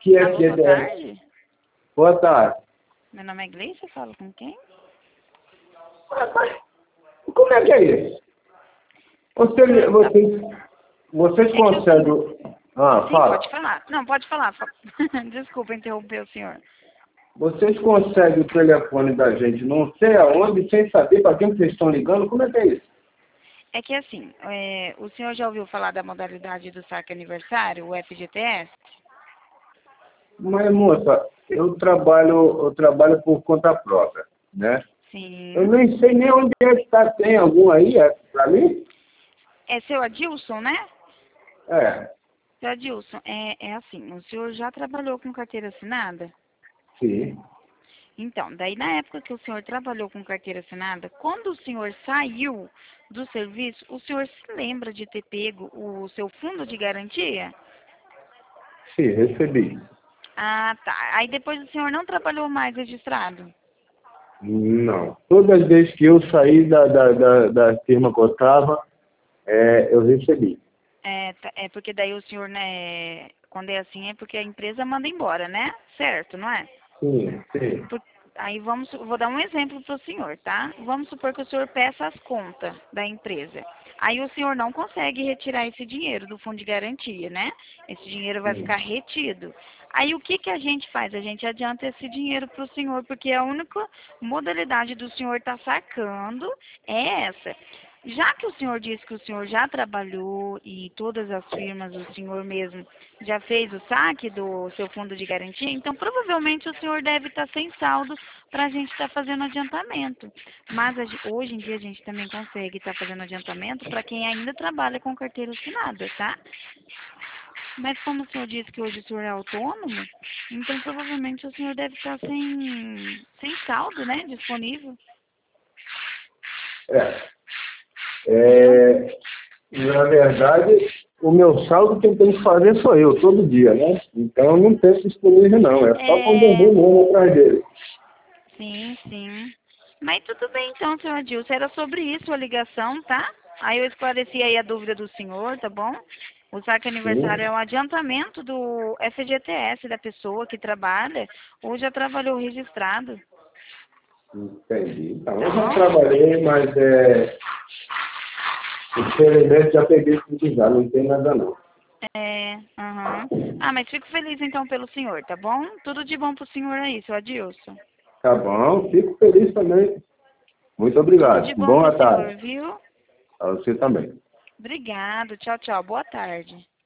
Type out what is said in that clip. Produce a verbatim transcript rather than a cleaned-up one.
que é Alô, F G T S? boa tarde. Boa tarde. Meu nome é Gleice, eu falo com quem? Ah, mas como é que é isso? Você, vocês, vocês É que conseguem... Ah, Sim, fala. pode falar. Não, pode falar. fa- Desculpa interromper o senhor. Vocês conseguem o telefone da gente não sei aonde, sem saber para quem vocês estão ligando? Como é que é isso? É que assim, é, o senhor já ouviu falar da modalidade do saque aniversário, o F G T S? Mas, moça, eu trabalho, eu trabalho por conta própria, né? Eu Sim. nem sei nem onde é que está. Tem algum aí, é, para mim? É seu Adilson, né? É, Seu Adilson, é, é assim, o senhor já trabalhou com carteira assinada? sim. Então, daí na época que o senhor trabalhou com carteira assinada, quando o senhor saiu do serviço, o senhor se lembra de ter pego o seu fundo de garantia? Sim, recebi. Ah, tá. Aí depois o senhor não trabalhou mais registrado? Não. Todas as vezes que eu saí da, da, da, da firma que eu estava, é, eu recebi. É, tá- é porque daí o senhor, né, quando é assim é porque a empresa manda embora, né? Certo, não é? Sim, sim. Por- aí vamos, vou dar um exemplo para o senhor, tá? Vamos supor que o senhor peça as contas da empresa. Aí o senhor não consegue retirar esse dinheiro do fundo de garantia, né? Esse dinheiro vai Sim. ficar retido. Aí o que que a gente faz? A gente adianta esse dinheiro para o senhor, porque a única modalidade do senhor estar sacando é essa. Já que o senhor disse que o senhor já trabalhou e todas as firmas, o senhor mesmo já fez o saque do seu fundo de garantia, então provavelmente o senhor deve estar sem saldo para a gente estar fazendo adiantamento. Mas a gen- hoje em dia a gente também consegue estar fazendo adiantamento para quem ainda trabalha com carteira assinada, tá? Mas como o senhor disse que hoje o senhor é autônomo, então provavelmente o senhor deve estar sem, sem saldo, né, disponível, É. viu? É, na verdade, o meu saldo quem tem que fazer sou eu, todo dia, né? Então não tem disponível não, é só quando eu É, vou mesmo atrás dele. sim, sim. Mas tudo bem então, senhor Adilson. Era sobre isso a ligação, tá? Aí eu esclareci aí a dúvida do senhor, tá bom? O saque aniversário Sim, é um adiantamento do F G T S da pessoa que trabalha ou já trabalhou registrado, entendi. Então, tá eu já bom? trabalhei, mas é, infelizmente já peguei tudo já, não tem nada não. É, aham. Ah, mas fico feliz então pelo senhor, tá bom? Tudo de bom pro senhor aí, seu Adilson. Tá bom, fico feliz também. Muito Tudo obrigado. de bom pro Boa tarde. senhor, viu? A você também. Obrigado. Tchau, tchau. Boa tarde.